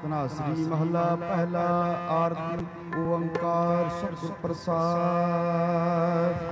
ਧਨਾਸਰੀ ਮਹਲਾ ਪਹਿਲਾ। ਆਰਤੀ ਓੰਕਾਰ ਸਤਿ ਪ੍ਰਸਾਦ।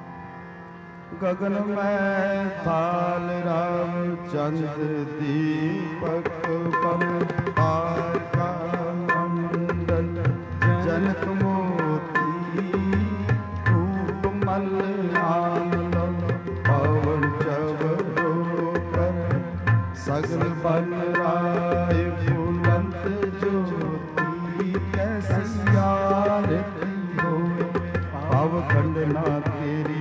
ਗगन में थाल राम चंद दीपक बन पार का मंडल जनक मोती धूप मल आनंद पवन चवरो कर सगल बन राय फूलंत ज्योति कैसी आरती हो पाव खंडना तेरी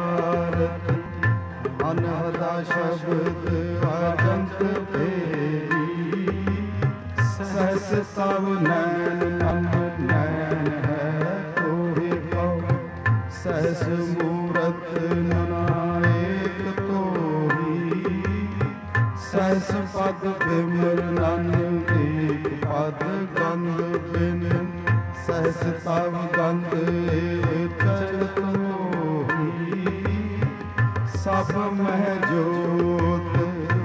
अनहदा शब्द अजंत फेरी सहस तव नैन नम नैन है तोहे पव सहस मूरत नायक तोही सहस पद बिमल नन एक पद गंध बिन सहस तव गंध चलत सब मह जोत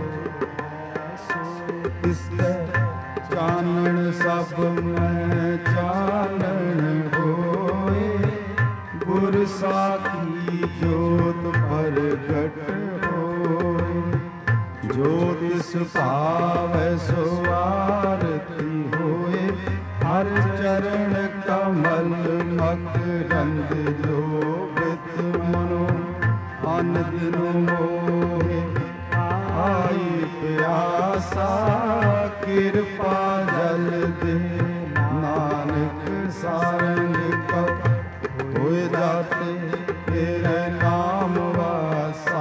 तिसते चानन सब मह चानन होए गुर साखी जोत प्रगट होए जो तिस भावै सो आरती होए हर चरण कमल मकरंद लोभित मनो अन दिन मोहे आई प्यासा कृपा जल दे नानक सारंग कब होए जाते तेरे नाम वासा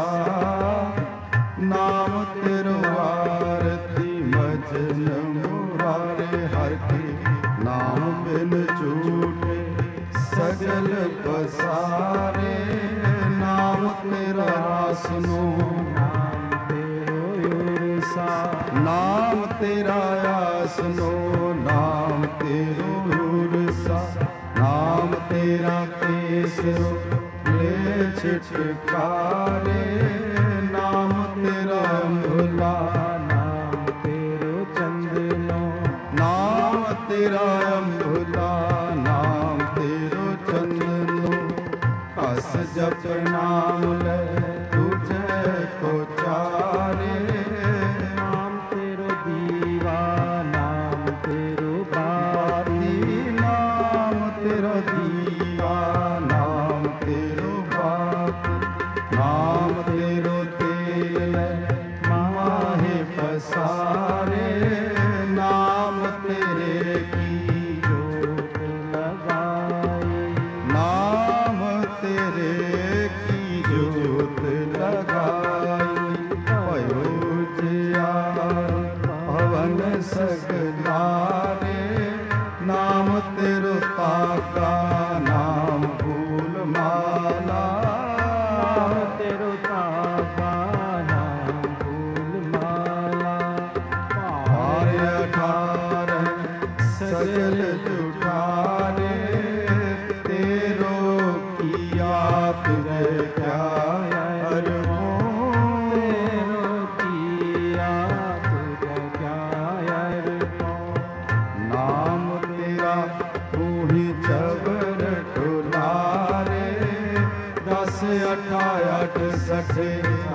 नाम तेरो आरती मजन मुरारे हर के नाम बिन झूठे सजल पसारे नाम तेरा आसनो नाम तेरो उरसा नाम तेरा आसनो नाम तेरो उरसा नाम तेरा केसरो ले छिटकारे नाम तेरा अम्बुला नाम तेरो चंदनो नाम तेरा अम्बुला नाम तेरो चंदनो हस जप नाम ले तुझे को चारे नाम तेरो दीवा नाम तेरो बाती नाम तेरो दीवा नाम तेरो बाती नाम तेरो तेल ले माहे पसारे नाम तेरे की जोत लगाई नाम तेरे की जोत लगाई भयो जियार पवन सगलारे नाम तेरो ताका नाम फूल माला नाम तेरो ताका नाम फूल माला पार 18 सगल जुटारे तेरो किया तुझे क्या अरमो तेरो किया तुझे क्या अरमो नाम तेरा तू ही चबर टुलारे 10 18 68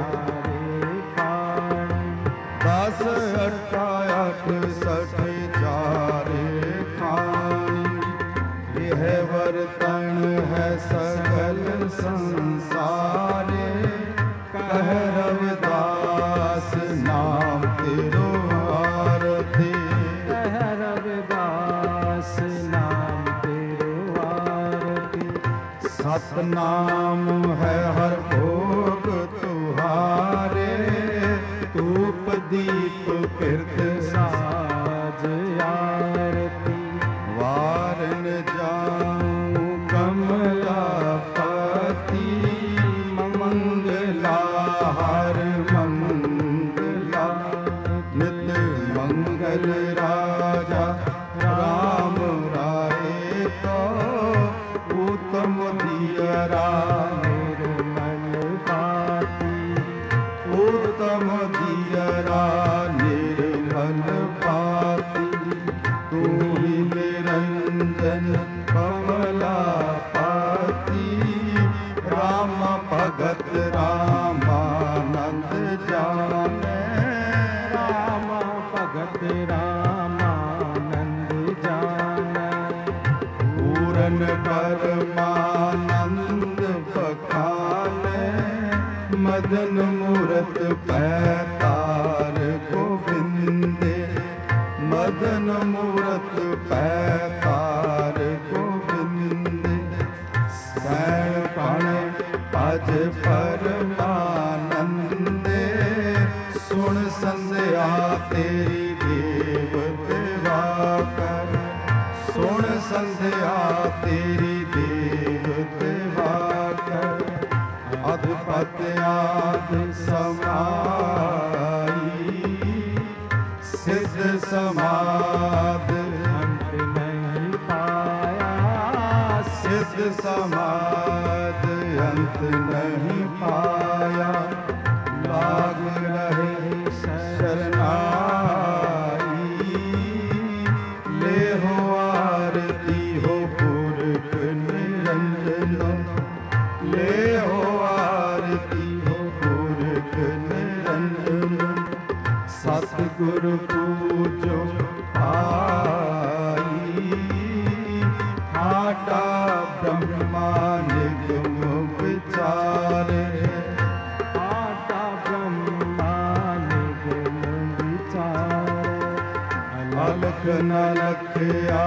10 18 68 चारे खानी यह वर्तन है सकल संसारे कह रविदास नाम तेरो आरती कह रविदास नाम तेरो आरती सतनाम है हर भोग तुहारे धूप दीप कीर्त साज आरती वारन जाऊं कमलापति मंगला हर मंगला नित मंगल राजा राम राय को उत्तम दियरा निर्मल पाती उत्तम दियरा निर्मल पाती रामानंद जाने, राम भगत रामानंद जाने, पूरन परमानंद बखाने, मदन मूरत पैतार गोविंदे, मदन मूरत पैतार गोविंदे, सैन पाणे अज परमानंदे, सुन संध्या तेरी देव दिवाकर, सुन संध्या तेरी देव दिवाकर, अधपत आदि समाई, सिद्ध समाध अंत नहीं पाया, सिद्ध समाध अंत नहीं पाया, लाग रहे शरणाई, ले हो आरती हो पुरख निरंजन, ले हो आरती हो पुरख निरंजन, सतगुरु पूजो आई, आटा ब्रह्मा निगम विचारे, आटा ब्रह्मा निगम विचारे, अलख न लखया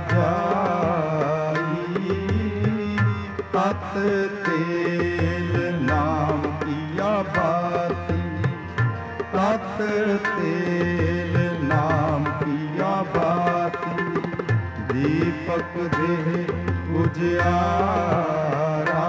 जाई, तत तेल नाम किया बाती, तत तेल नाम किया बाती, दीपक देह उजियारा,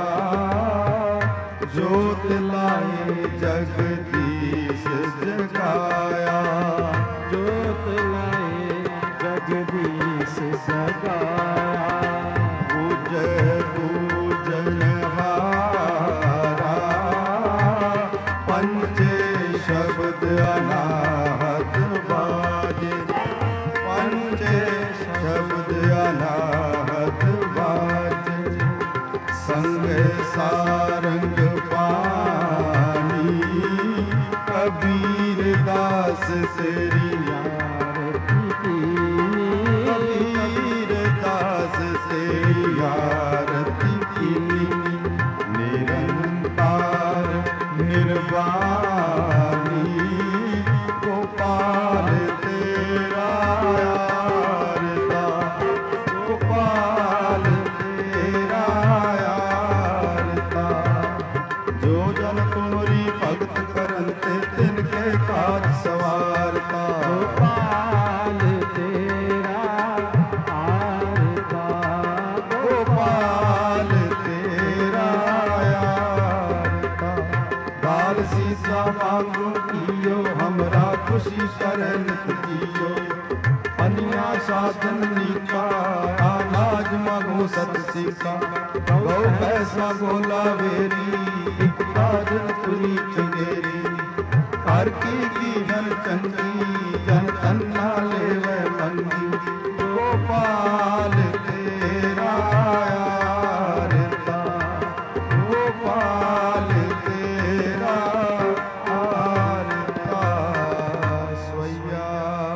ज्योत लाए जगदीश जगाया, ज्योत लाए जगदीश जगाया, पूजय पूजन हारा, पंचे शब्द अनाहत बाजे, पंचे शब्द अनाहत बाजे, संग सारंग पानी, कबीर दास तेरी आरती की, कबीर दास तेरी आरती की, निरंकार निर्वाणी, गोपाल तेरा आरता, गोपाल तेरा आरता, जो जन तुमरी भगत करते तिनके काज सवारता, गोपाल तेरा आरता, गोपाल तेरा आरता, बाल सीसा मांगो कियो हमरा खुशी करन कियो, पनिया साधन नीका अनाज मांगो सत सीका, गौ पैसा गोला वेरी एक काजल पुरी चंगेरी, हर की जन चंगी जन तन्ना लेवे मंगी, गोपाल तेरा आरता, गोपाल तेरा आरता, स्वैया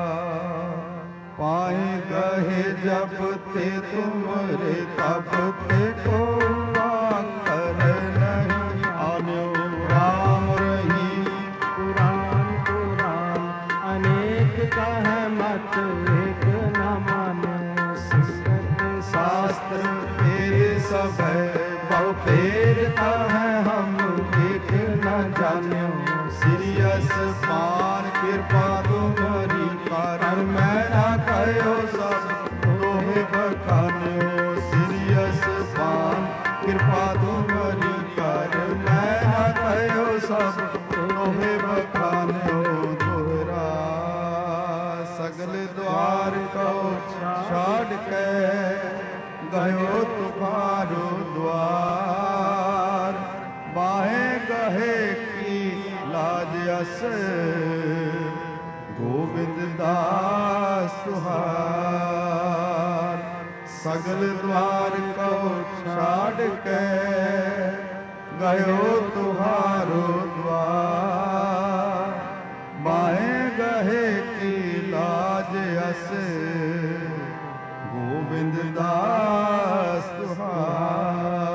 पाए गहे जब ते तुमरे तब ते को कर नहीं आन्यो, राम रही पुराण पुराण अनेक कह मत एक न मानो, शास्त्र तेरे सब है बहु फेर है, हम एक न जान्यो, सीरियस पान कृपा तुम्हारी कारण मैं ना कहो सब तोहे बखान्यो, सीरियस पान कृपा तुम्हारी कारण मैं ना कहो सब तोहे बखान्यो, तोहरा सगल द्वार को छाड़ के गयो तुम्हारो द्वार, बाहे गहे की लाज अस, गोविंद दास तुहार, सगल द्वार को छाड़ के गयो तुहारो द्वार, बाहे गहे की लाज अस, गोविंद दास तुहार।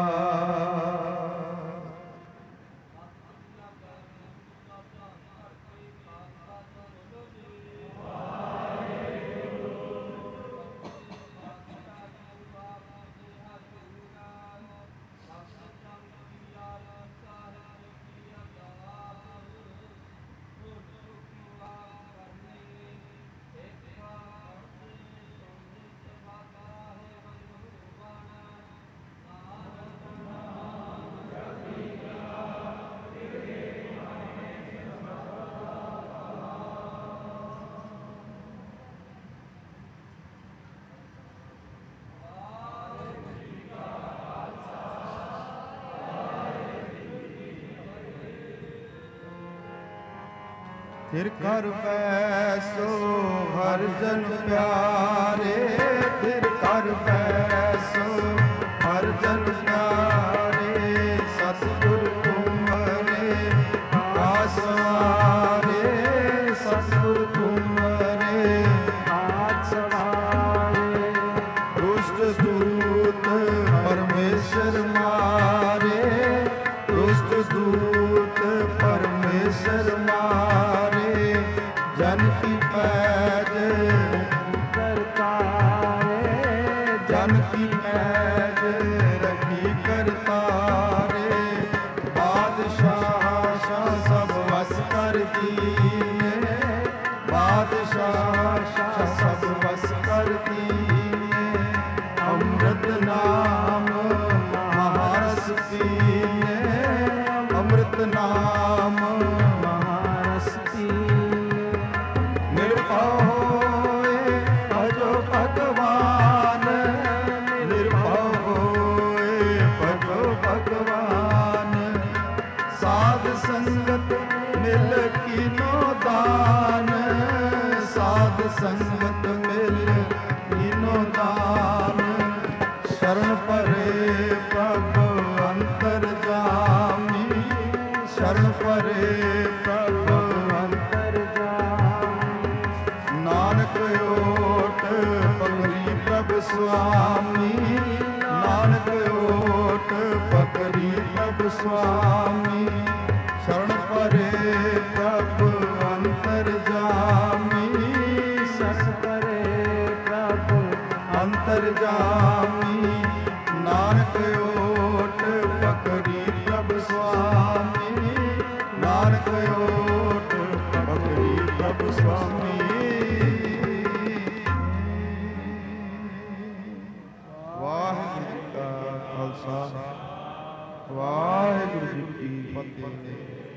फिर कर पैसो हर जन प्यारे, फिर कर पैसो हर जन प्यारे, सतगुर तुमरे आसवारे, सतगुर तुमरे आसवारे, दुष्ट दूत परमेश्वर मारे, दुष्ट दूत परमेश्वर मारे, जन की पैज करता रे, जन की पैज रखी करता रे, बादशाह शाह सब वस कर दिए, बादशाह शाह सब वस कर दिए, अमृत नाम महारस पिए, अमृत नाम महारस पिए, निर्भय होए भजो भगवान, निर्भय होए भजो भगवान, साध संगत मिल कीनो दान, साध संगत मिल कीनो दान, शरण परे प्रभु अंतर जामी, शरण परे प्रभु अंतर जामी, नानक ओट पकड़ी प्रभु स्वामी, नानक ओट पकड़ी प्रभु स्वामी, शरण परे प्रभु अंतर जामी, शरण परे प्रभु अंतर जामी, नानक ओट पकड़ी प्रभु स्वामी, नानक ओट पकड़ी प्रभु स्वामी। वाहिगुरू जी का खालसा, वाहिगुरू जी की फतेह।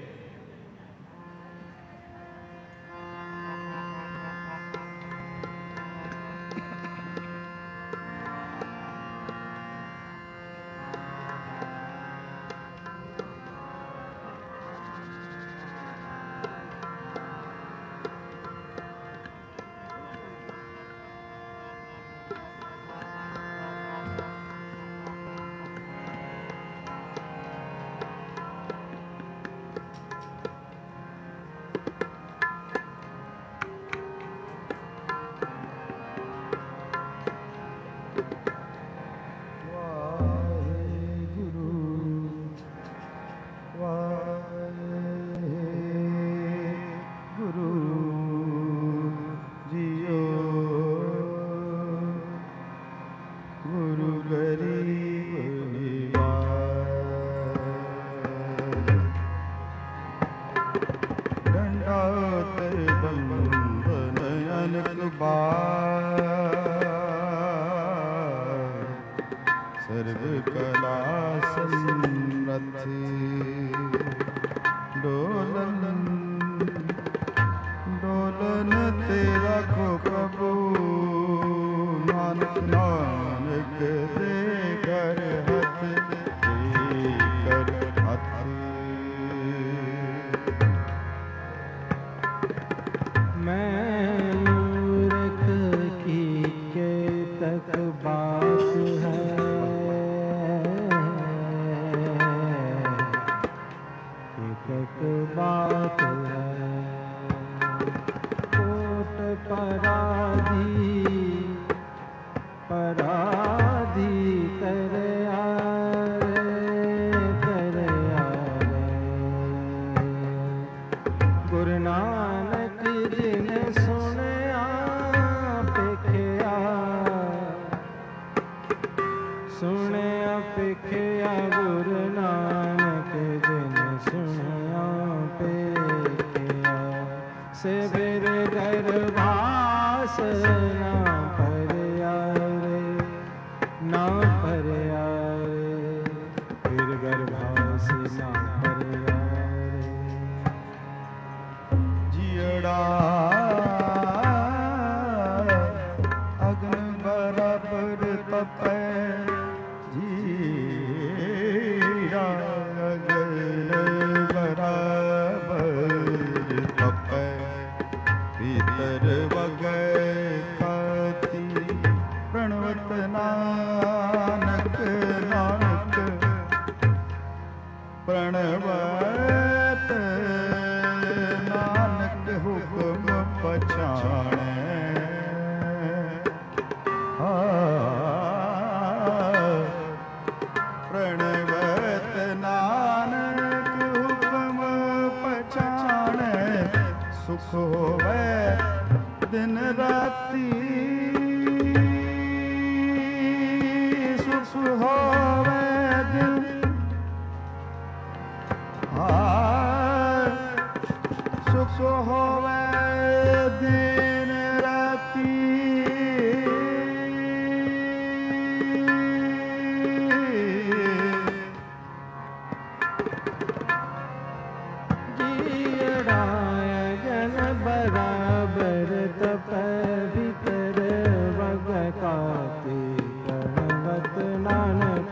सर्व कला समृद्धि डोलन डोलन तेरा को प्रभु नानक नानक दे कर हथ दे कर हथ। मैं मूर्ख की के तक बात है, एक बात है, कोट पराधी पराधी तेरे यारे तेरे यारे। गुरु नानक जी ने सुनया पेखिया, सुनया पेखिया गुरु नानक जी ने सुनया पेखिया। से फिर गर्भास ना परया रे, ना परया रे, फिर गर्भास ना परया रे। जियड़ा अग्नि बराबर तपै, जीरा अग्नि बराबर तपै, भीतर वगै खाती प्रणवत नानक नानक प्रणवत नानक हुक्म पछाणै। प्रणवत नानक हुक्म पछाणै, सुख होवै दिन राती, सुख होवै दिन सुख होवै दिन राती। जियड़ा जन बराबर तप भीतर वग काती, प्रणवत नानक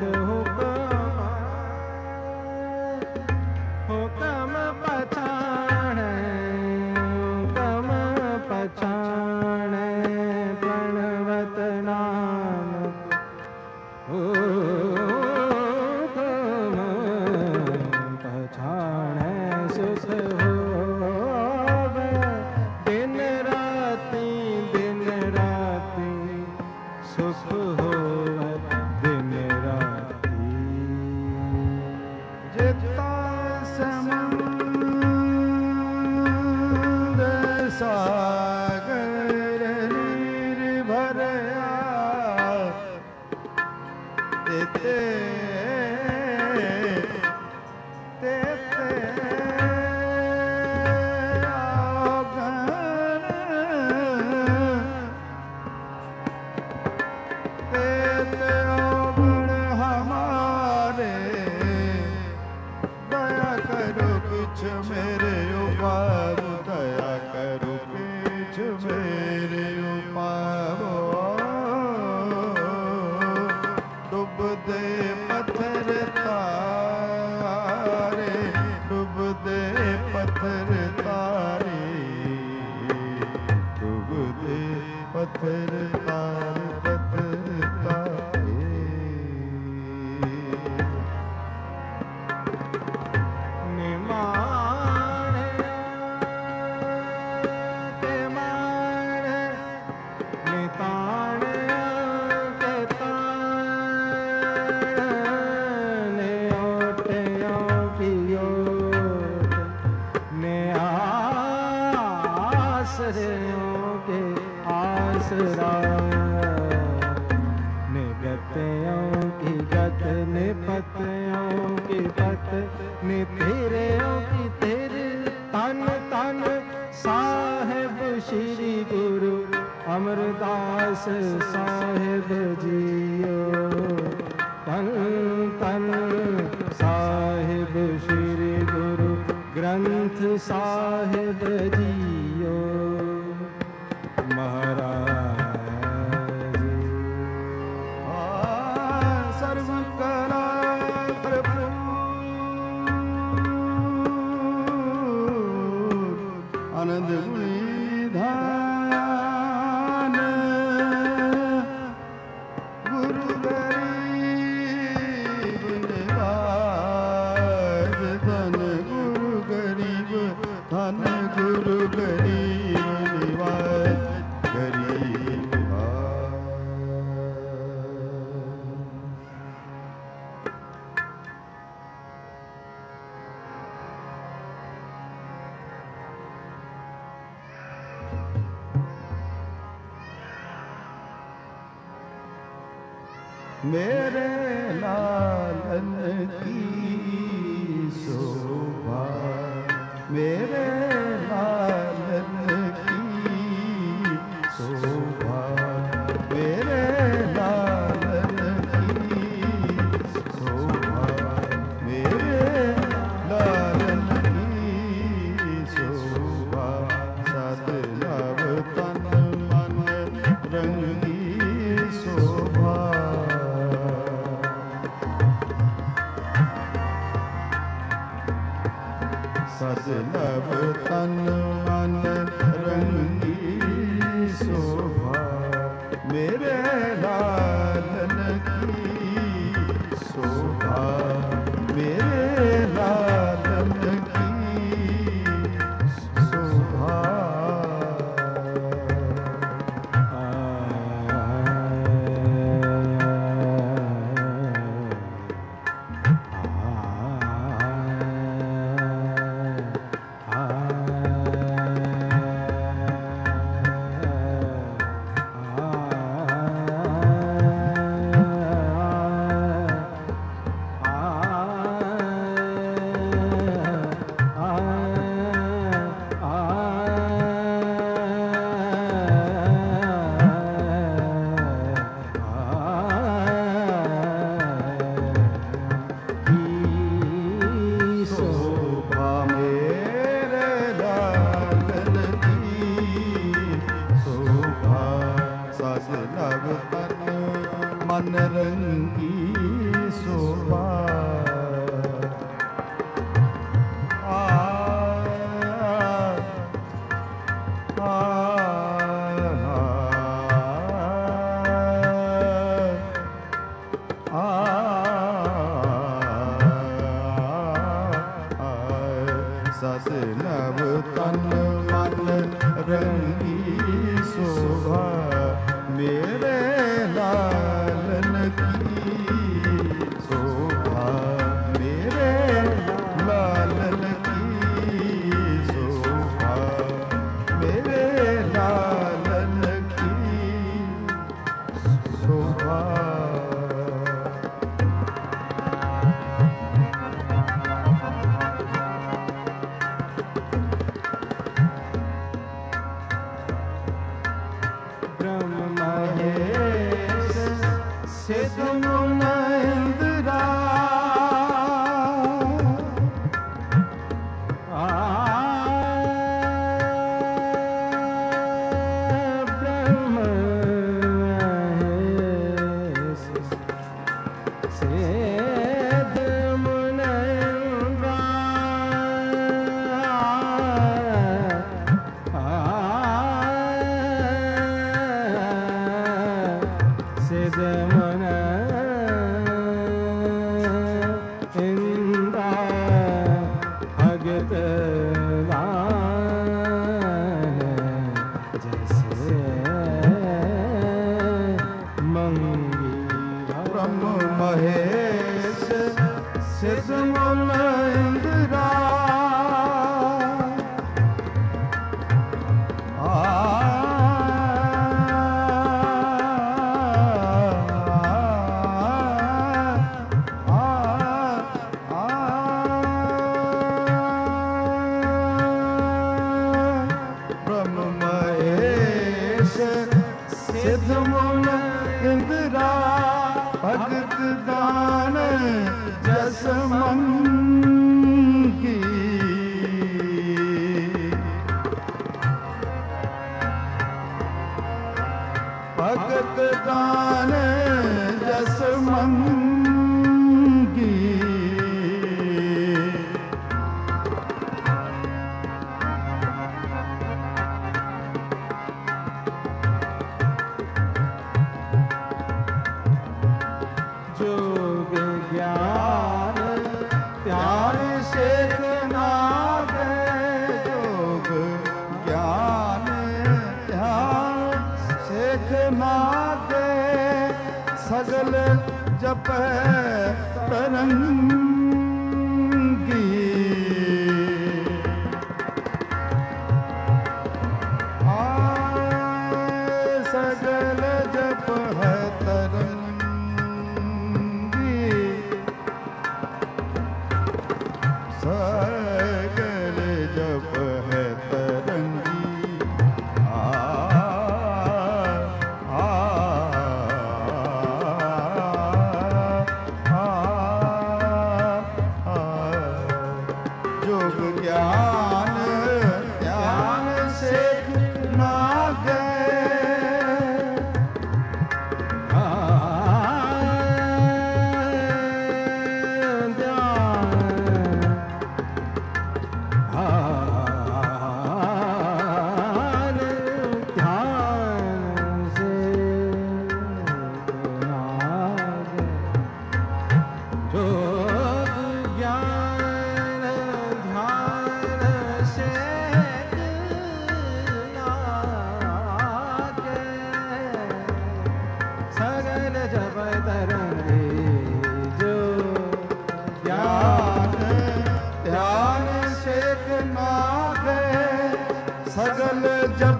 हुक्म पछाणै, हुक्म पछाणै, प्रणवत नानक हुक्म पछाणै। सुख होवै दिन राती, दिन राती, सुख होवै दिन राती। जिता समुंद सागर नीर भरया, तेते तेते आगन, तेते आगन हमारे, दया करो कुछ मेरे उपाव, दया करो कुछ मेरे उपाव। डूब दे पत्थर तारे, डूब दे पत्थर तारे, डूब दे पत्थर तारे, पत्थर तारे। निमाण के माण, निताण के ताण, ने ओटयों की ओट, ने आसरियों के आसरा, ने गतियों की गत, ने पतियों की पत, ने तेरेयों की तेरे। तन तन साहिब श्री गुरु अमरदास साहिब जियो, तन तन साहिब श्री गुरु ग्रंथ साहिब जियो। महाराज सर्व कला प्रभु आनंद निधान, गुरु गरीब निवाज धन, गुरु गरीब धन गुरु गरीब निवाज गरीब निवाज। मेरे लालन की शोभा, मेरे लालन की शोभा, मेरे लालन की शोभा, मेरे लालन की शोभा, सतनव तन मन रंगी शोभा। सजनव तन मन रंगी शोभा, मेरे लालन की शोभा, मेरे लालन की शोभा। मन रंगी शोभा। सजनव तन मन रंगी शोभा, मेरे लालन की शोभा, मेरे लालन की शोभा, मेरे लालन की शोभा। जप तरंगी सगल जप है तरंगी सगल जप है तरंगी योग ज्ञान ध्यान से ना सगल जप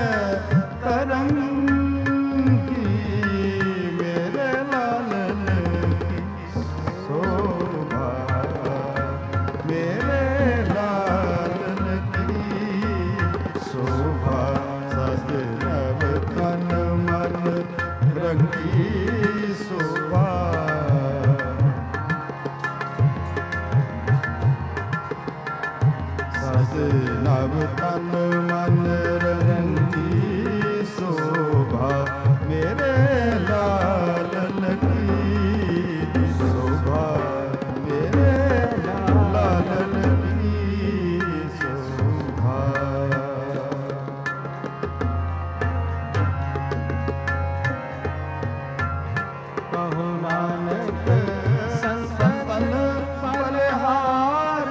तरंगी मेरे लालन की शोभा मेरे लालन की शोभा सजनव तन मन रंगी शोभा नव तन मन रंगी शोभा मेरे लालन की शोभा मेरे लालन की शोभा कहो नानक संतन बलिहार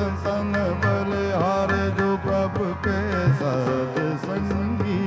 संतन बलिहारे जो प्रभु के सत्संगी।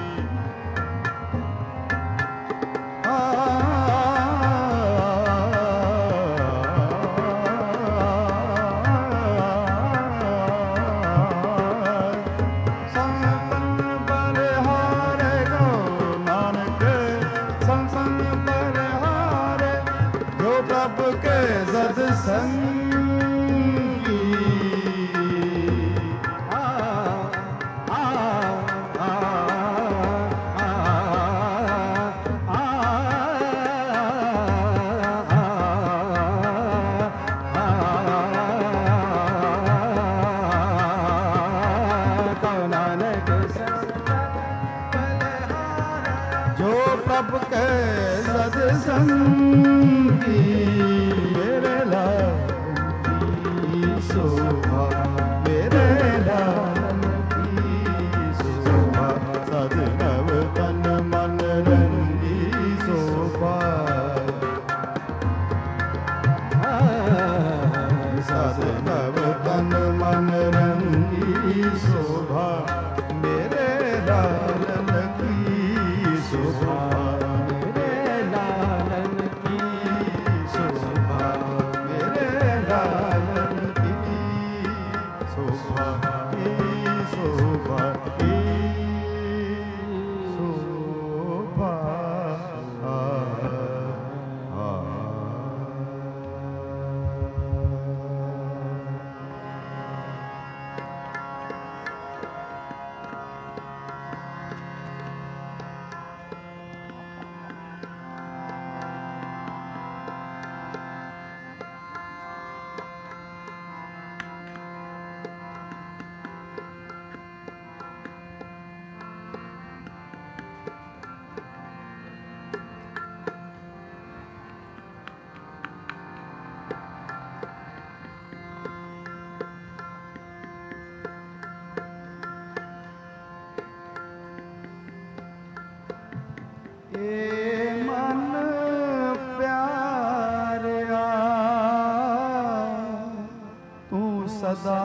सदा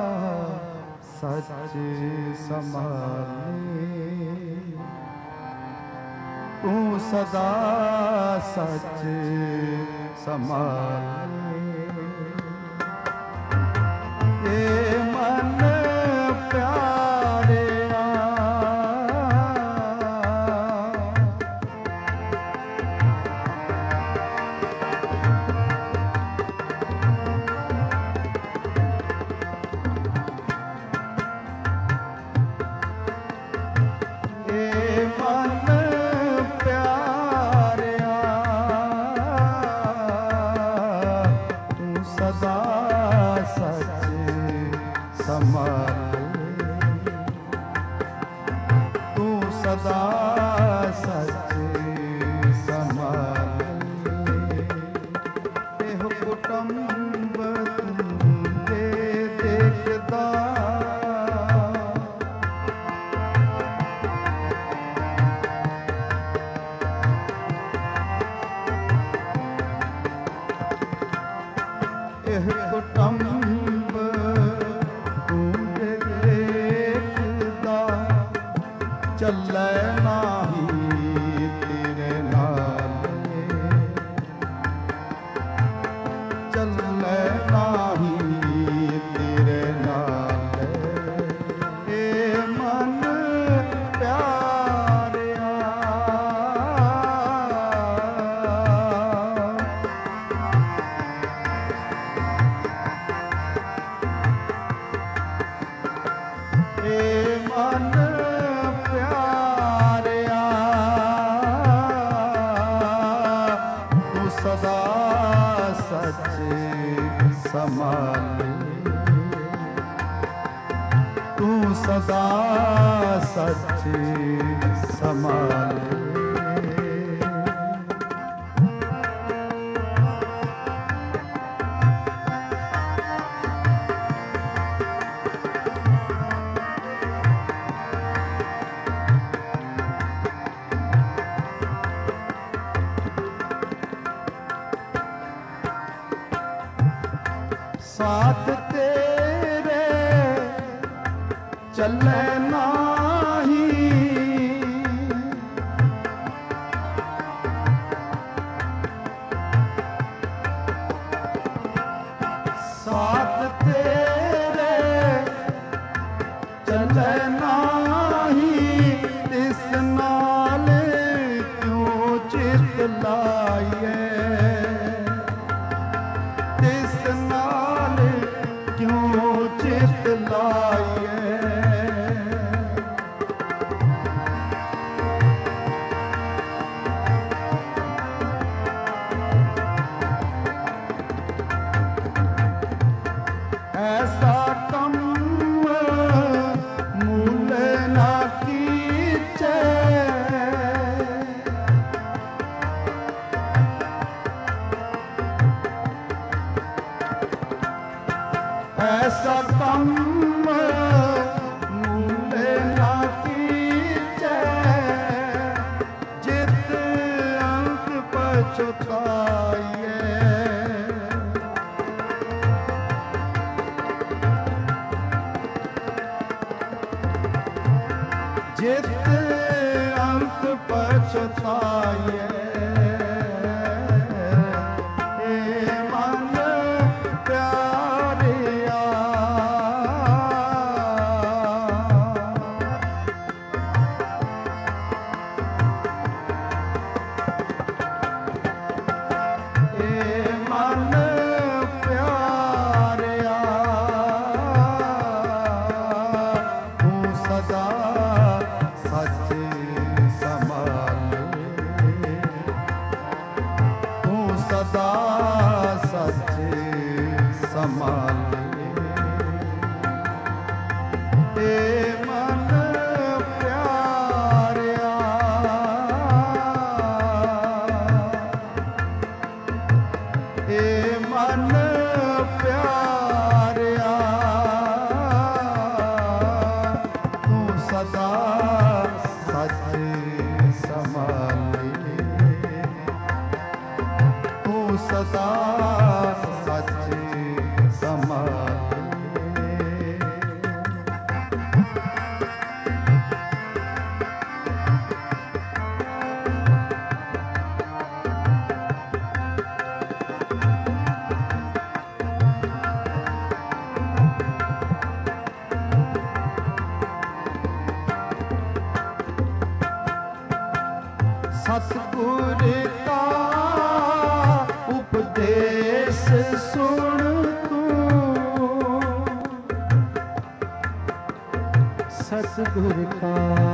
सच संभाले, तू सदा सच संभाले। ये मन प्यारे साथ तेरे ਚੱਲੇ ਨਾਹੀ ਸਾਥ ਤੇਰੇ ਚੱਲੇ ਨਾਹੀ ਤਿਸ ਨਾਲ ਕਿਉਂ ਚਿਤ ਲਾਈਏ ਤਿਸ ਨਾਲ ਕਿਉਂ ਚਿਤ ਲਾਈਏ ऐसा कम मूल ना कीचे ऐसा कम मूल ना कीचे जित अंक पछताइए जित अंत पछताइए ए मन प्यारिया ए मन प्यारिया तू सदा सच संभाले तू सदा सच संभाले ए मन प्यारिया ए मन प्यारिया तू सदा सच संभाले तू सदा सच संभाले सतगुर का उपदेश सुन तू सतगुर का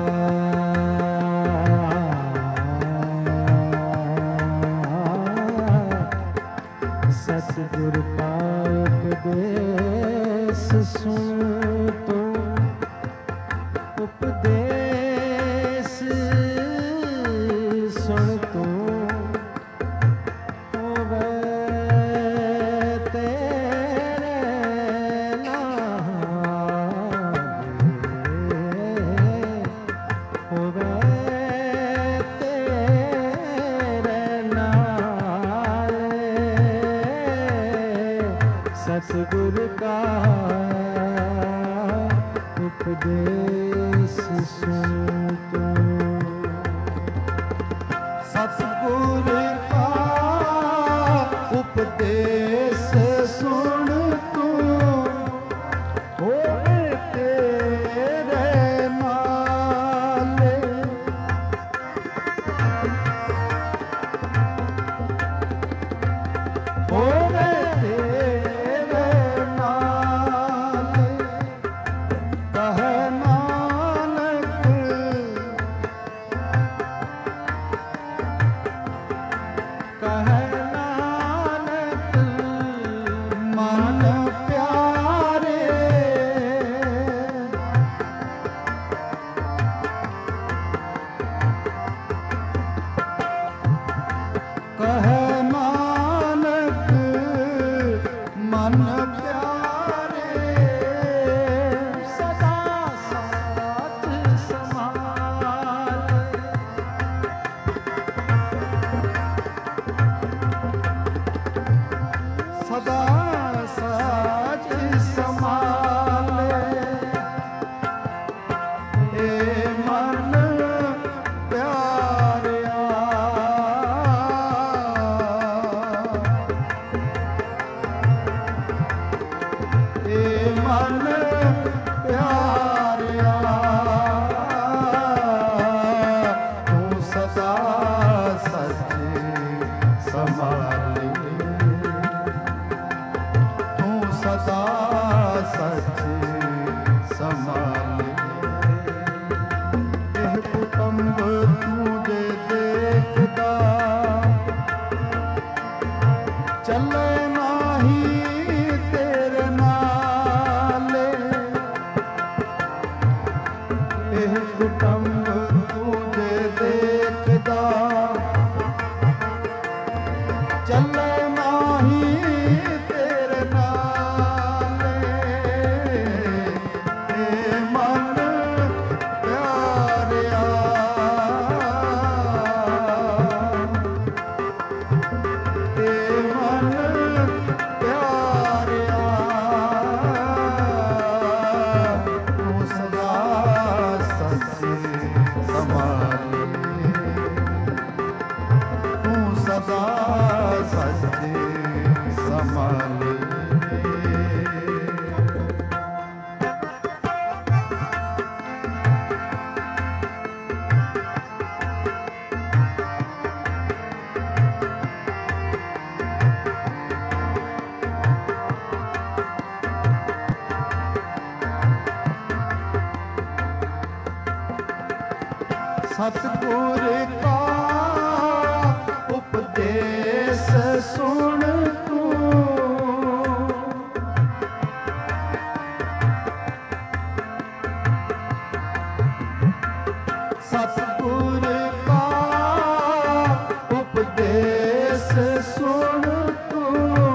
सतगुर का उपदेश सुन तू उपदेश सुन तू होवे तेरे नाल होवे तेरे नाल सतगुर का उपदेश सुन तू सतगुर का उपदेश सुन तू होवे तेरे नाल होवे तेरे नाल संभाले एह कुटुंब तुझे देखदा चले नाही तेरे नाले एह कुटुंब तुझे देखदा चले नाही तेरे नाले ए मन प्यारिया ए मन प्यारिया तू सदा सच्ची संभाले तू सदा सच्ची संभाले सतगुर का उपदेश सुन तू सतगुर का उपदेश सुन तू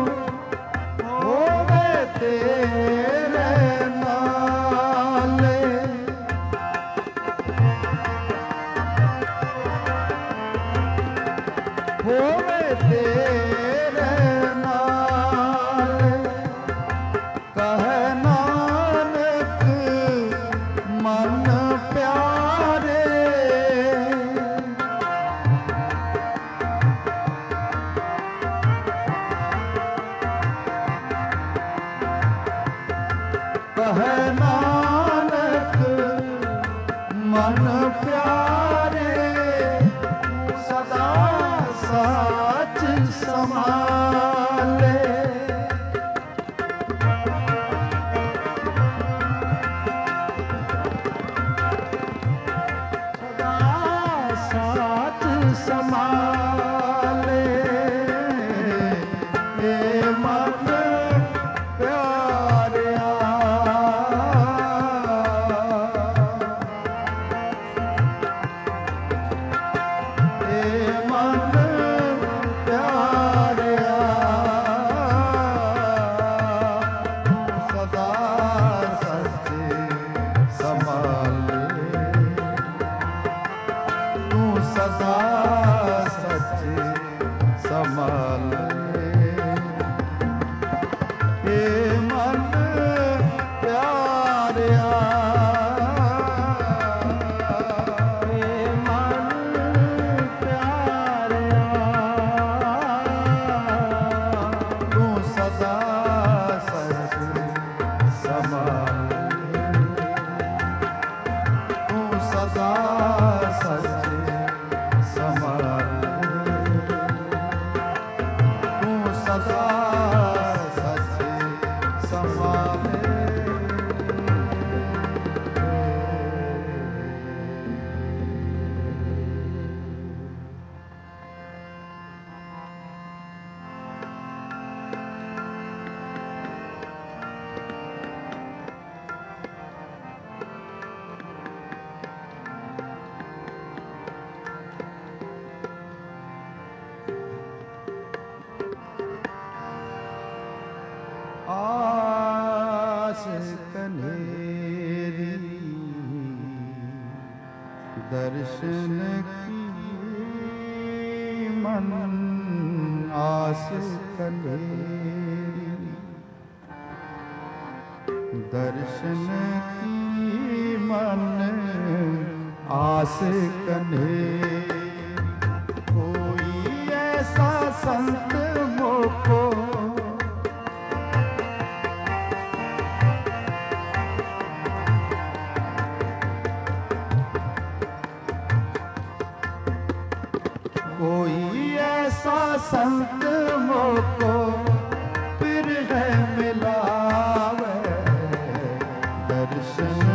होवे तेरे नाले होवे तेरे नाल कहे नानक मन प्यारे कहे नानक मन प्यारे सदा साच संभाले सदा साच संभाले ए मन प्यारिया ए मन प्यारिया सदा सच्चे संभाले तू सदा सच्चे संभाले ए मन प्यारिया ए मन प्यारिया तू सदा सच्चे संभाले तू सदा सच्चे संभाले तू सदा सच्चे संभाले आस कन्हेरी दर्शन की मन आस कन्हेरी दर्शन की मन आस कन्हेरी कोई ऐसा संत मोको कोई ऐसा संत मोको फिर है मिलावे दर्शन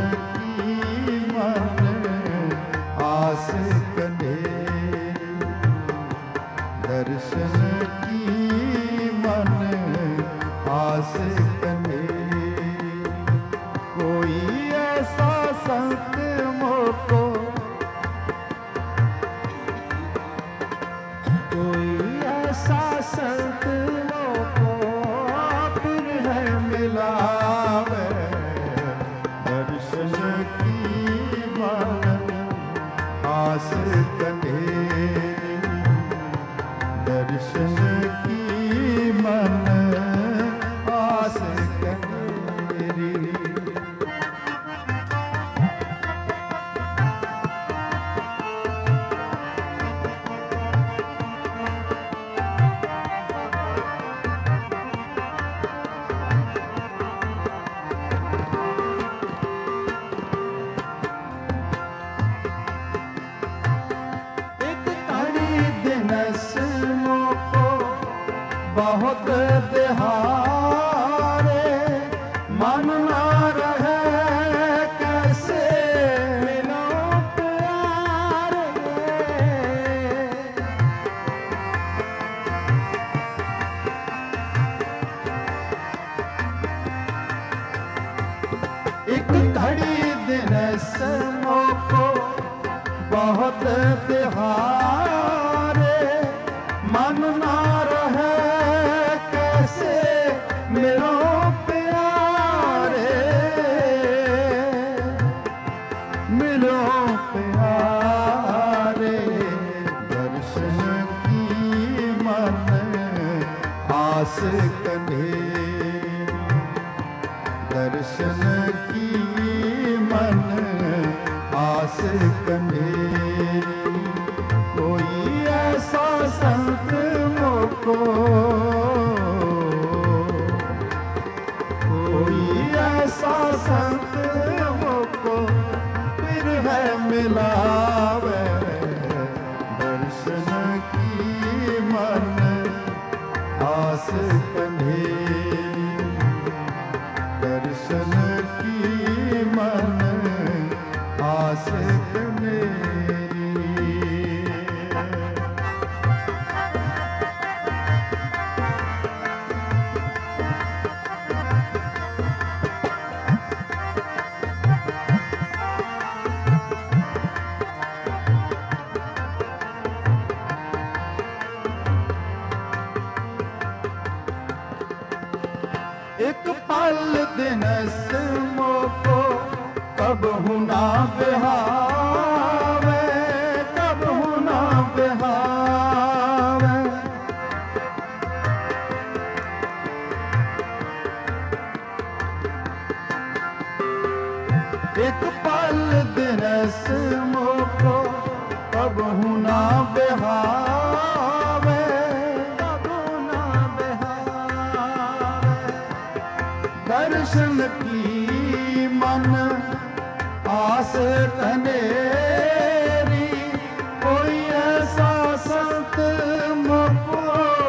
बहुत दिहारे मन ना रहे कैसे मिलो प्यारे। एक घड़ी दिन समो को बहुत तिहारे मन ना रहे कैसे मेरो प्यारे मिलो प्यारे। दर्शन की मन आस कन्हे दर्शन की मन आस कन्हेरी। कोई ऐसा संत मोको कोई ऐसा संत मोको फिर है मिलावे। दर्शन की मन आस कन्हेरी दर्शन की मन आस कन्हेरी। एक पल दिनस मोको कब हुना बिहावे कब हुना बिहावे। एक पल दिनस मोको कब हुना बिहावे कब हुना बिहावे। दर्शन की मन आस कनेरी। कोई ऐसा संत मुझको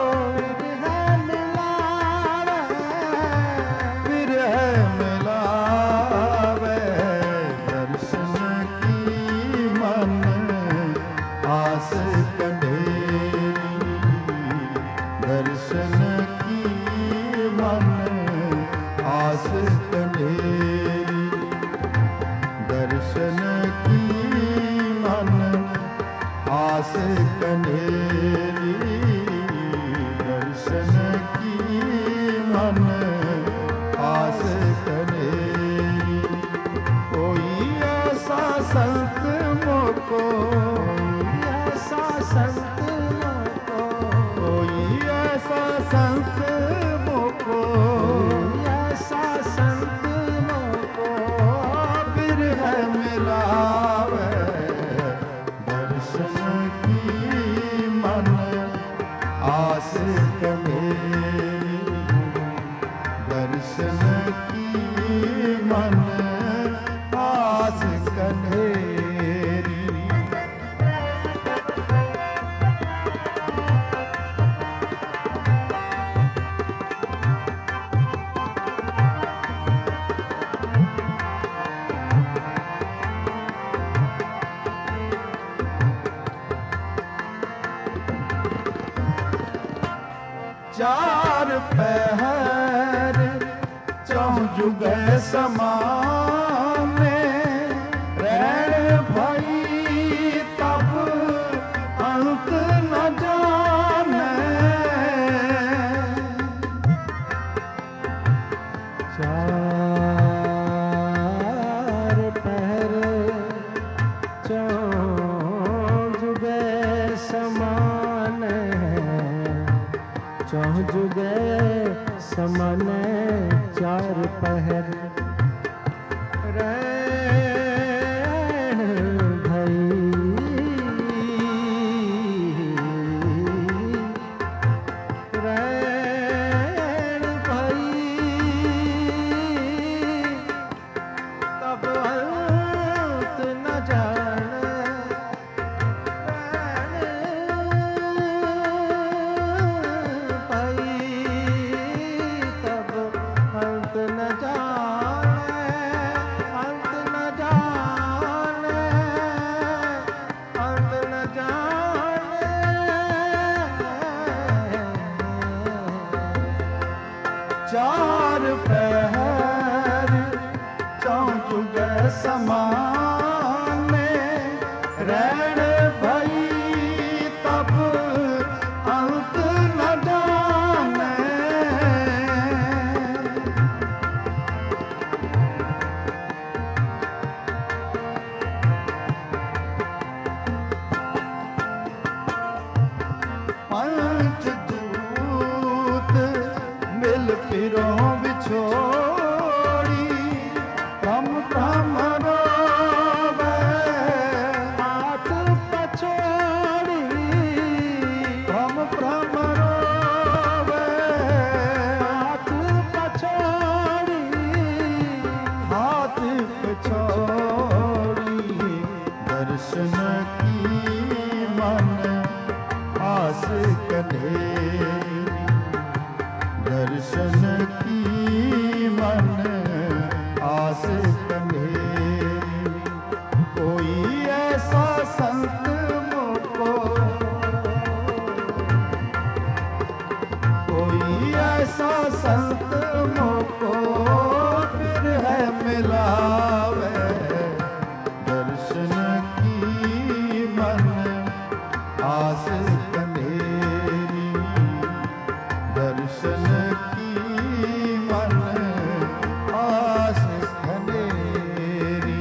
फिर है मिलावे। दर्शन की मन आस कनेरी दर्शन की मन आस कनेरी दर्शन की मन आस कनेरी दर्शन की मन आस कनेरी। कोई ऐसा संत मोको ऐसा संत मोको कोई ऐसा संत मोको ऐसा संत मोको फिर है मिलावे। दर्शन की मन आस कनेरी दर्शन की मन आस कनेरी। चार पहर चौजुगे समाने रैण भाई तब अंत न जाने। चार पहर चौजुगे समाने चौजुगे समाने चार पहर रैण भई रैण भई तब अंत न जाने। रैण भई समाने रहन भई तब अंत न जाने। पंचदूत मिल फिरों बिछोड़ी ब्रह्म ब्रह्म रोवे हाथ पछोड़ी ब्रह्म ब्रह्म रोवे हाथ पछोड़ी हाथ पछोड़ी दर्शन की मन आस कन्हेरी दर्शन की मन आस कन्हेरी कोई ऐसा संत मुझको कोई ऐसा संत मुझको फिर है मिलावे दर्शन की मन आस कन्हेरी दर्शन की मन आस कन्हेरी।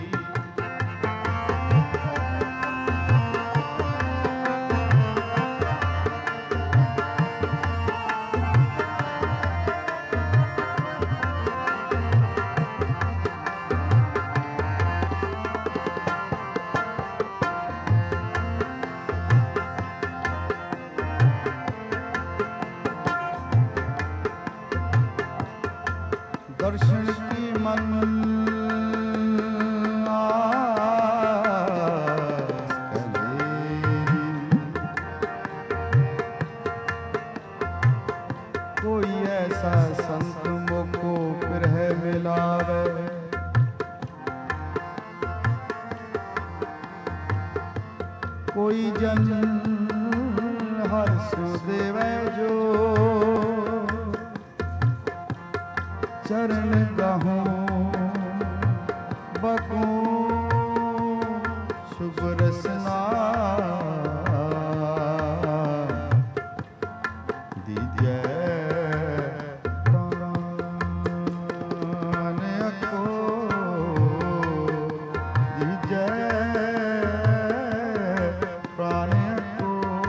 दर्शन की मन आस कन्हेरी कोई ऐसा संत मोको फिर है मिलावे कोई जन हर्ष देवे जो चरण गहूं बकूं शुभ रसना दीजै प्राण को दीजै प्राण को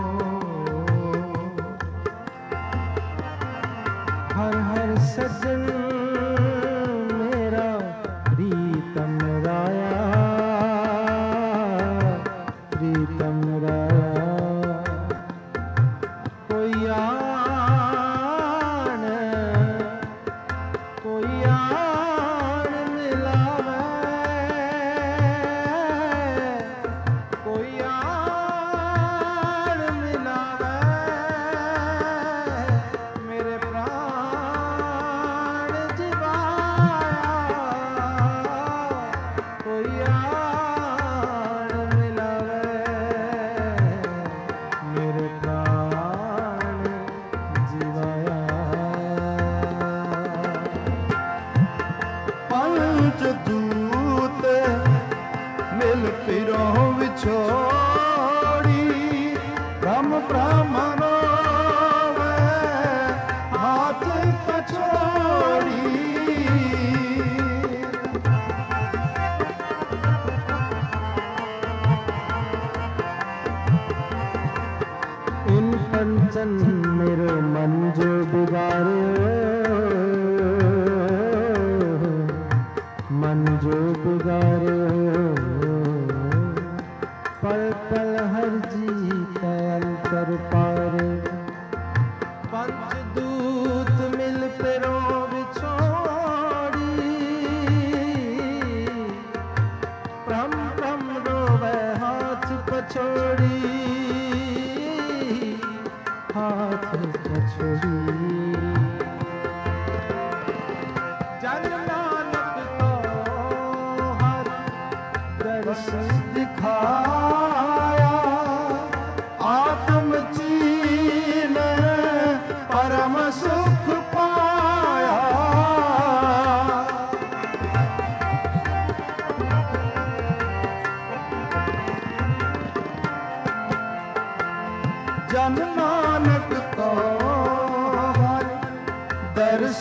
हर हर सजन मेरा प्रीतम राया प्रीतम राया कोई आन मिलावे कोई आन मिलावे मेरे प्राण जिवाया कोई आन मिलावे मेरे प्राण जिवाया। पंचदूत मिल फिरों बिछोड़ी ब्रह्म ब्रह्म रोवे हाथ पछोड़ी इन पंचन मेरो मन जो बिगाड़े मन जो बिगाड़े पल पल हर जीत अंतर पारे पंचदूत मिल पेरो बिछोड़ी ब्रह्म ब्रह्म रोवे हाथ पछोड़ी हाथ पछोड़ी जन नानक को हर दर्शन दिखाया दर्श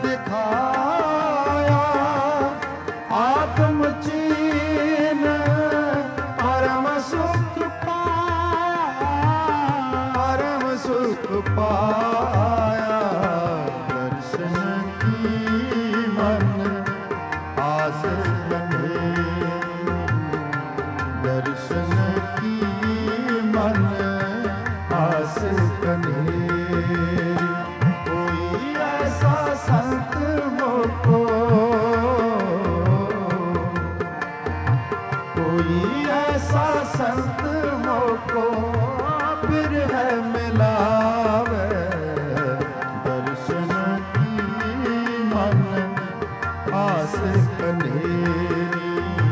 दिखाया आत्म चीन परम सुख पाया, परम सुख पाया। दर्शन की मन आस बंधे, दर्शन की मन आस बंधे। कोई ऐसा संत मोको, कोई ऐसा संत मोको फिर है मिलावे। दर्शन की मन आस कन्हेरी,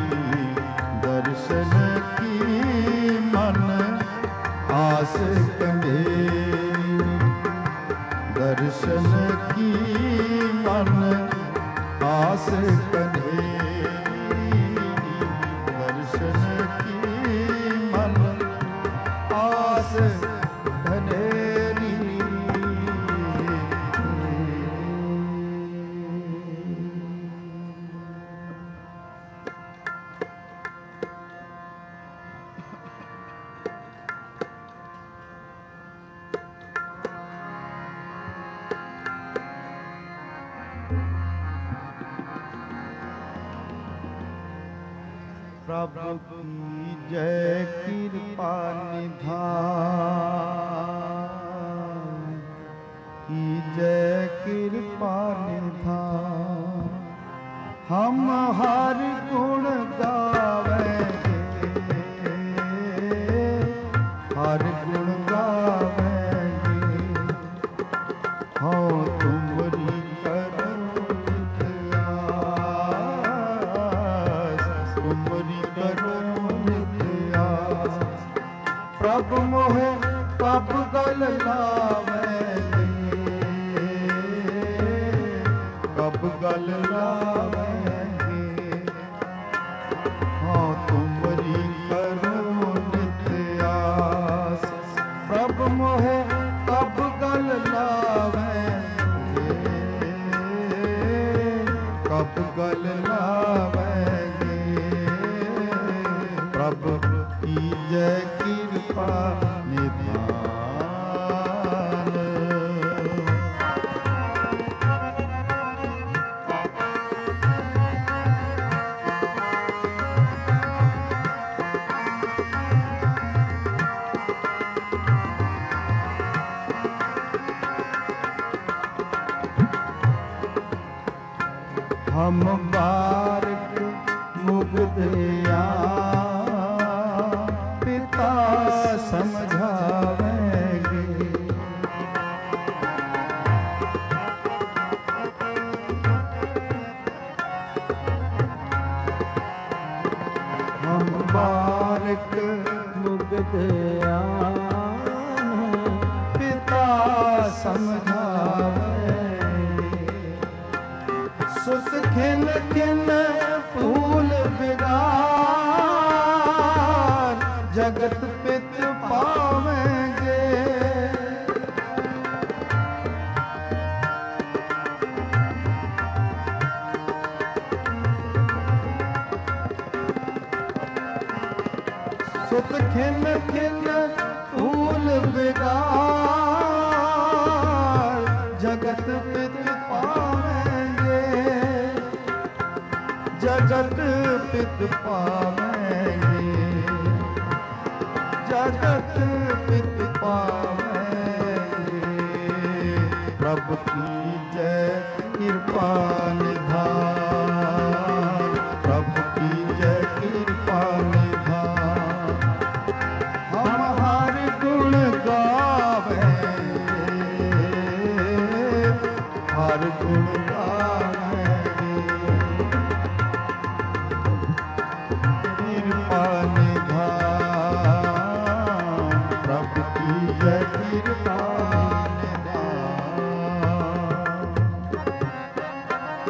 दर्शन की मन आस कन्हेरी, दर्शन की मन आस कन्हेरी, दर्शन की मन आस कन्हेरी। प्रभु की जय कृपा निधान, की जय कृपा निधान। हम हर गुण गावेंगे, हर गुण गावेंगे। हाँ तुमरी प्रभु मोहे कब गल लावेंगे, कब गल लावेंगे। हाँ तुमरी करो नित्य आस। प्रभु मोहे कब गल लावेंगे, कब गल लावेंगे। प्रभु की जय कृपा निधान। हम बारक मुग्धया पिता समझावेंगे। हम बारक मुग्धया पिता समझावेंगे। सुत खिन खिन फूल बिगार जगत पित पावेंगे। सुत खिन खिन फूल बिगार जगत पित पावेंगे, जगत पित पावेंगे, जगत पित पावेंगे। प्रभु की जय कृपा निधान, प्रभु की जय कृपा निधान। हम हर गुण गावेंगे, हर गुण गावेंगे। कृपा निधान, प्रभु की जय कृपा निधान।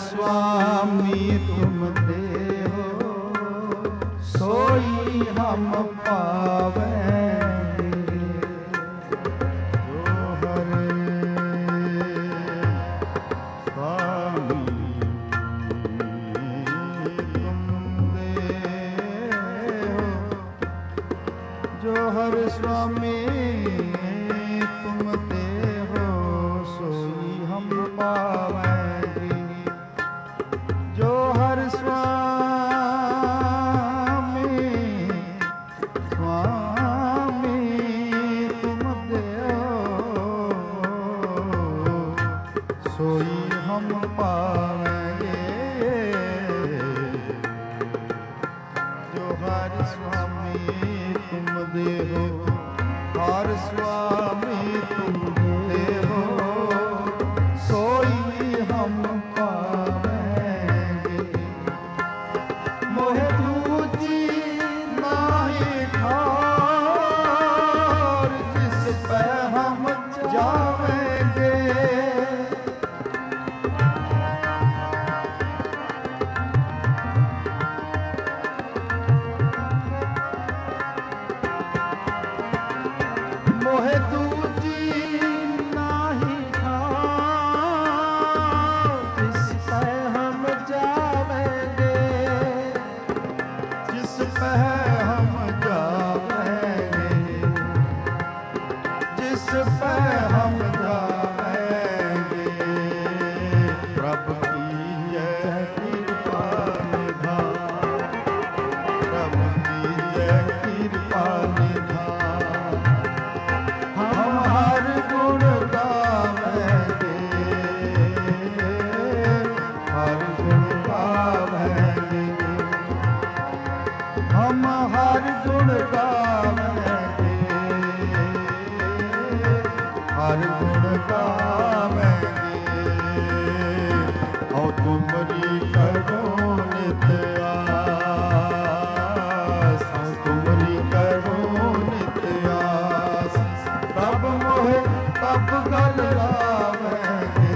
स्वामी तुम देहो सोई हम पावेंगे। जो हर स्वामी तुम देहो, जो हर स्वामी तुम देहो सोई हम पावेंगे। जो हर स्वामी स्वामी तुम देहो सोई हम पावेंगे। जो हर स्वामी तुम देहो, हर स्वामी तुम देहो सोई हम पावेंगे। मोहे दूजी नाहीं ठार, जिस पे हम जावेंगे। मोहे दूजी नाहीं ठार, जिस पे हम जावेंगे। जिस पे हम जावेंगे, जिस पे हम जावेंगे। प्रभु की जय कृपा निधान, प्रभु की जय कृपा निधान। हम हर गुण गावेंगे, हर गुण गावेंगे। हम हर गुण गावेंगे, हर गुण गावेंगे। और तुमरी करो नित्य आस, और तुमरी करो नित्य आस। तब मोहे तब गल लावेंगे,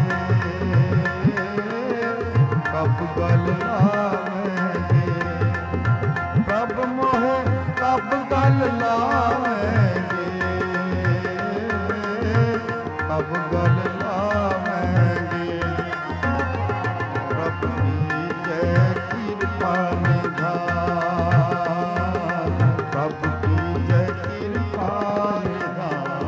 तब गल लावेंगे। तब मोहे तब गल लावेंगे, तब गल लावेंगे। प्रभु की जय कृपा निधान, प्रभु की जय कृपा निधान।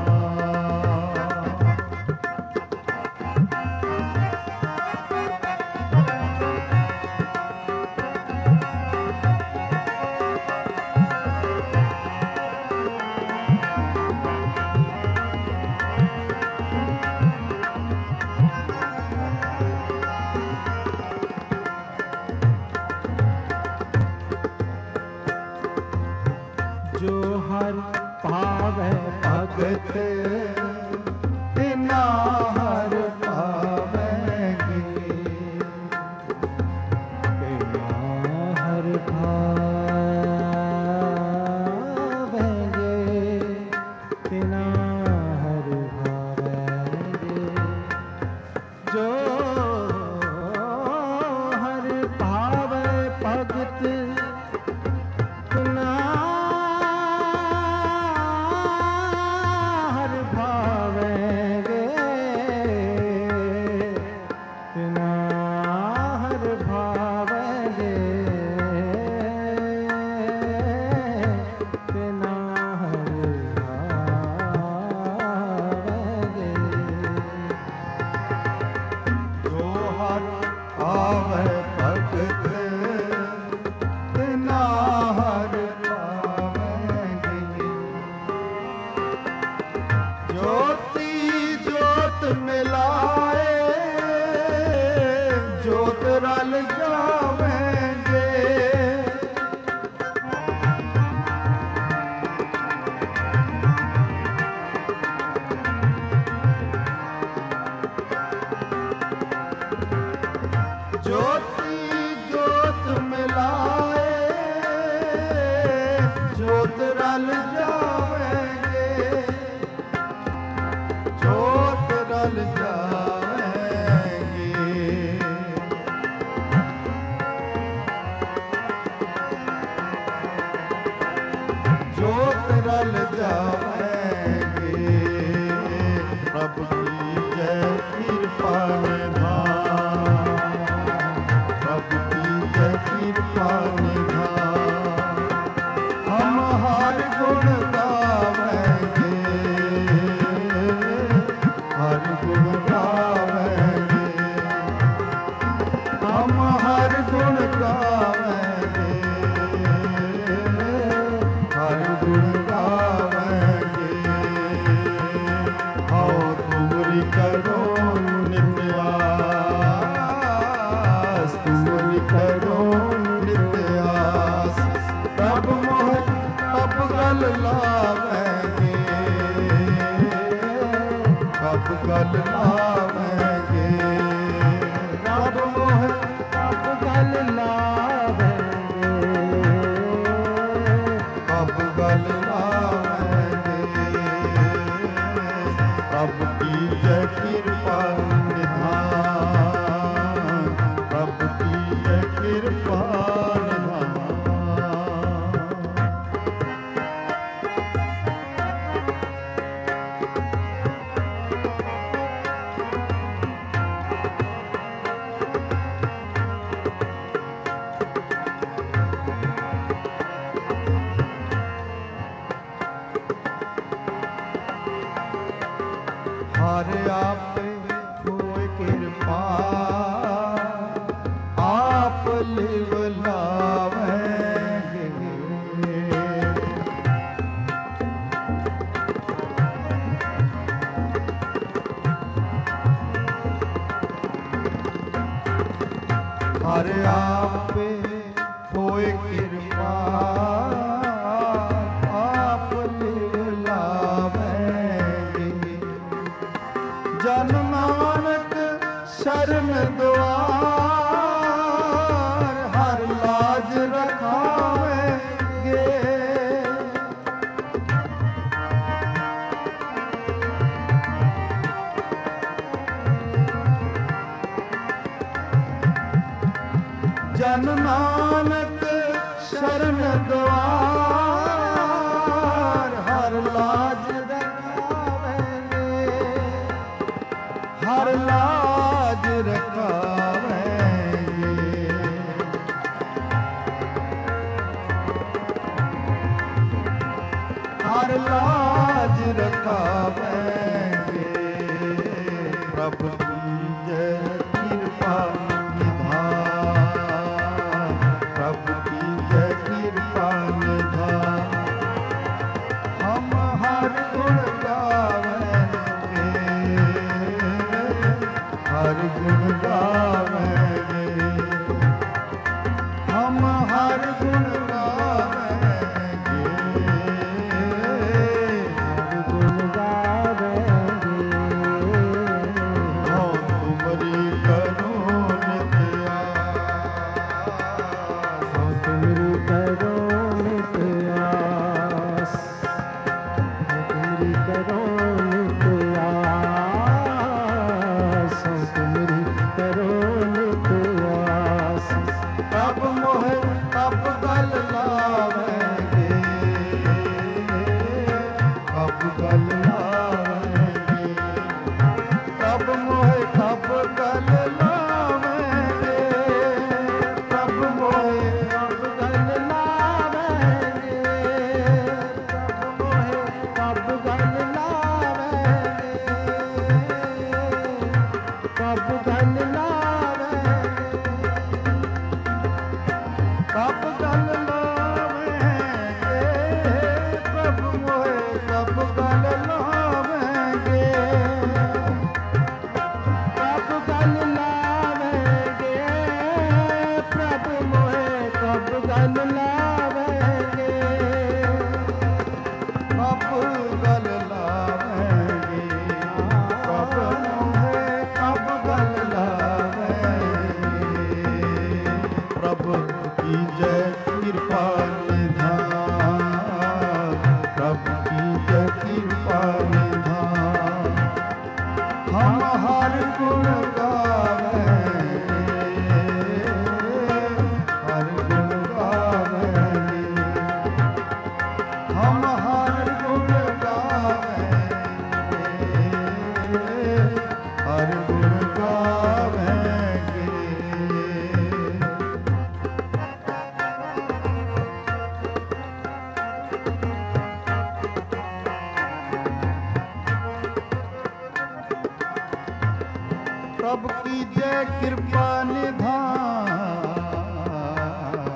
जो हर पावे भगत तिना हर पावेंगे। बिना हर भावेंगे, बिना हर भावेंगे। जो हर भावे भगत बिना हर भावेंगे, बिना हर भावेंगे, बिना हर भावेंगे। जो हर आवे भगत तिना हर पावेंगे। ज्योति ज्योत मिलाए, ज्योत रल जावेंगे। ज्योति ज्योत मिलाए, ज्योत रल जावेंगे। ज्योत रल जावेंगे। नित आस, तुमरी करो नित आस। प्रभ मोह कब गल लावेंगे, कब गल लावेंगे। प्रभ मोह कब गल लावेंगे, कब गल लावेंगे। प्रभ की जय कृपा निधान, प्रभ की जय कृपा निधान। हर आप होए कृपा, आप लिव लावेंगे। हर आप होए कृपा, आप लिव लावेंगे। जन नानक शरण द्वार, हर लाज रखावेंगे। जन नानक शरण द्वार, हर लाज रखावेंगे। हर लाज रखावेंगे। हर लाज रखावेंगे। प्रभु की जय कृपा निधान, प्रभु की जय कृपा निधान। हम हर गुण गावेंगे, हर गुण गावेंगे। हम हर गुण गावेंगे, हर गुण गावेंगे। हाँ तुमरी करो नित आस, हाँ तुमरी करो नित आस, हाँ तुमरी करो नित आस, हाँ तुमरी करो नित आस। कब मोह कब गल लावेंगे, कब गल लावेंगे। कब मोह कब गल लावेंगे, कब मोह कब गल लावेंगे, कब मोहे कब गल लावेंगे, कब गल लावेंगे। कब गल लावेंगे। प्रभु मोह कब गल लावेंगे, कब गल लावेंगे। प्रभु मोहे कब गल लावेंगे, कब गल लावेंगे। प्रभु मोह कब गल लावेंगे। प्रभु की जय कृपा निधान, प्रभु की जय कृपा निधान। हम हर गुण गावेंगे, हर गुण गावेंगे। हम हर गुण गावेंगे, हर गुण गावेंगे। प्रभु की जय कृपा निधान,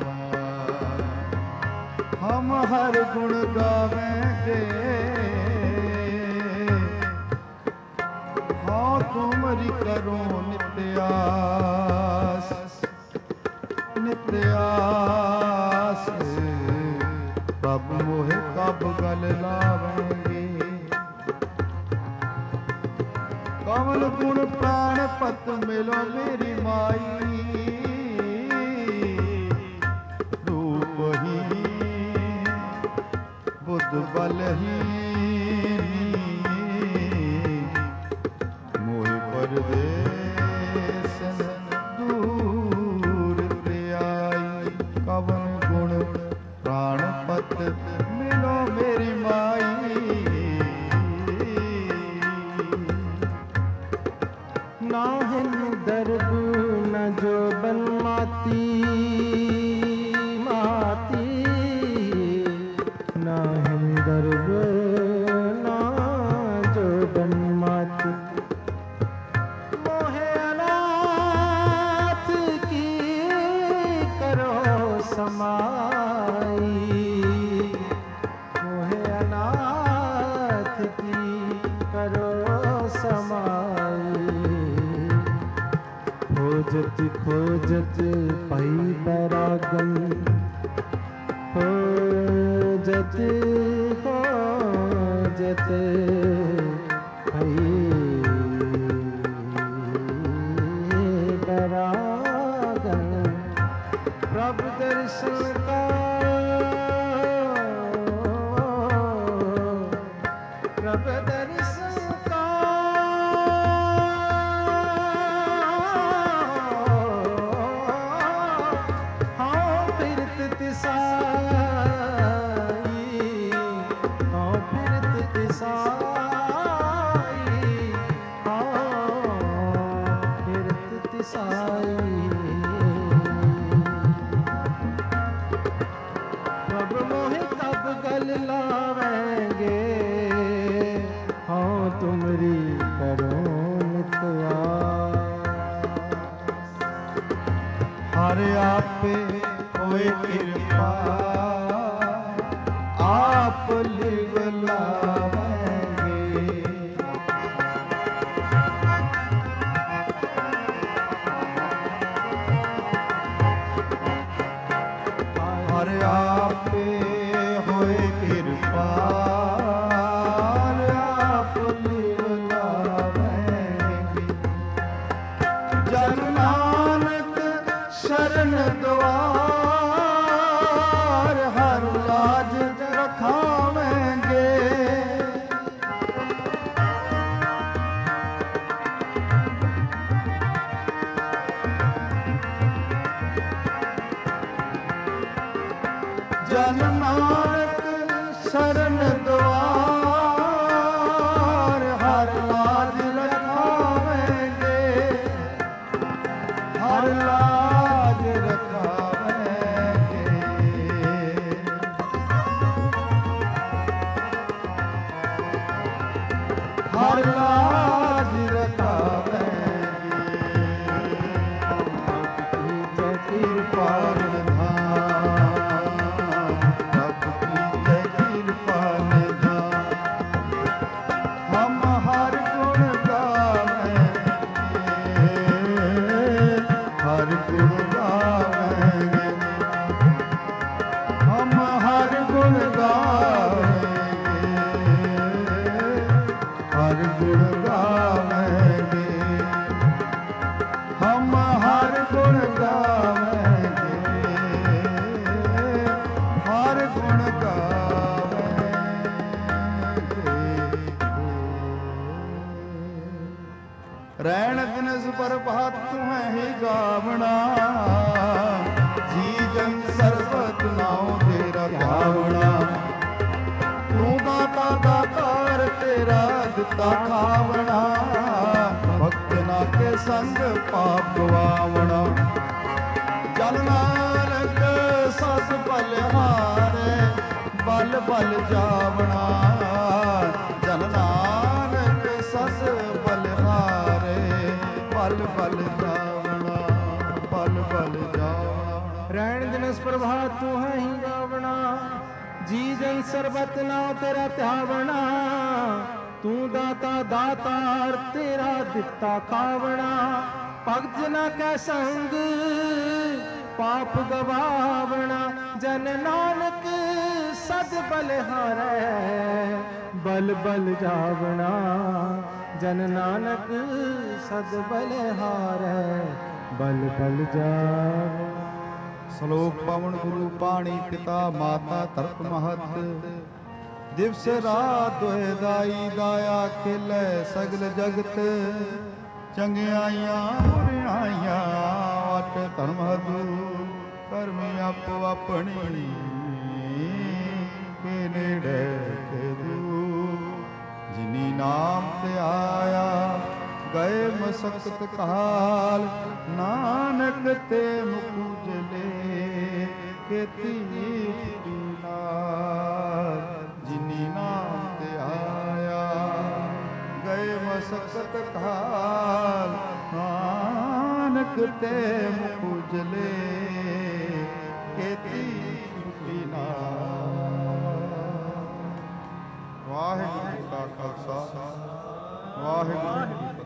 हम हर गुण गावेंगे। हाँ तुमरी करूं नित्यास नित्यास प्रभु मोहे कब गल लावेंगे। कमल गुण प्राण पत मिलो मेरी माई रूपहीन बुद्ध बलहीन मोहि परदेस दूर ते आई। कवन गुण प्राण पत मिलो मेरी माई ना हिन दर्द न जो बनमाती माती ना हिन दर्द ना जो बनमाती मोहे अनाथ की करो समाई मोहे अनाथ की करो समाई। खोजत खोजत पाई बैरागन खोजत खोजत पाई बैरागन प्रभु दर्शन का प्रभु दर्शन का हाँ फिरत तिसाई हाँ फिरत तिसाई हाँ फिरत तिसाई। प्रभु मोहे कब गल लावेंगे हाँ तुमरी करो नित्यास। हर आपे होए कृपा आप लिव लावेंगे। हर आपे होए कृपा आप लिव लावेंगे। जन नानक शरण द्वार हर लाज रखावेंगे। जन नानक शरण द्वार हर लाज रखावेंगे। हर लाज रखावेंगे। हर लाज रखावेंगे। जय कृपा रैण दिनस पर भात तुम्हें ही गावना। जी जन सर्वत नाम तेरा ध्यावना। तू दाता दातार तेरा दिता खावना। भक्त ना के संग पाप गवावना। जन नानक सस बलिहारे बल बल जावना। जन नानक सस बलिहारे बल बल जावना। बल बल जावना। रैण दिनस प्रभात तू है ही गावना। जी जन सरबत नाम तेरा त्यावना। ਤੂੰ ਦਾਤਾ ਦਾਤਾਰ ਤੇਰਾ ਦਿੱਤਾ ਖਾਵਣਾ, ਭਗਤ ਜਨਾ ਕੈ ਸੰਗ ਪਾਪ ਗਵਾਵਣਾ। ਜਨ ਨਾਨਕ ਸਦ ਬਲਿਹਾਰੈ, ਬਲ ਬਲ ਜਾਵਣਾ। ਜਨ ਨਾਨਕ ਸਦ ਬਲਿਹਾਰੈ, ਬਲ ਬਲ ਜਾਵਣਾ। ਸ਼ਲੋਕ ਪਵਨ ਗੁਰੂ ਪਾਣੀ ਪਿਤਾ ਮਾਤਾ ਧਰਤ ਮਹਤ, ਦਿਵਸ ਰਾਤ ਦੋਇ ਦਾਈ ਦਾਇਆ ਖੇਲੇ ਸਗਲ ਜਗਤ। ਚੰਗਿਆਈਆਂ ਬੁਰਿਆਈਆਂ ਵਟ ਧਰਮ ਹਦੂ, ਕਰਮੀ ਆਪੋ ਆਪਣੀ ਕੇ ਨੇੜੇ ਖੇਦੂ। ਜਿਨੀ ਨਾਮ ਤੇ ਆਇਆ ਗਏ ਮਸਕਤ ਕਾਲ, ਨਾਨਕ ਤੇ ਮੁਖ ਉਜਲੇ ਕੀਤੀ ਨਾਲ। ਜਿਨੀ ਨਾਮ ਤੇ ਆਇਆ ਗਏ ਮਸਕਤ ਕਾਲ, ਨਾਨਕ ਤੇ ਮੁਖ ਉਜਲੇ ਕੀਤੀ ਨਾਲ। ਵਾਹਿਗੁਰੂ ਜੀ ਕਾ ਖਾਲਸਾ, ਵਾਹਿਗੁਰੂ ਜੀ ਕੀ ਫਤਿਹ।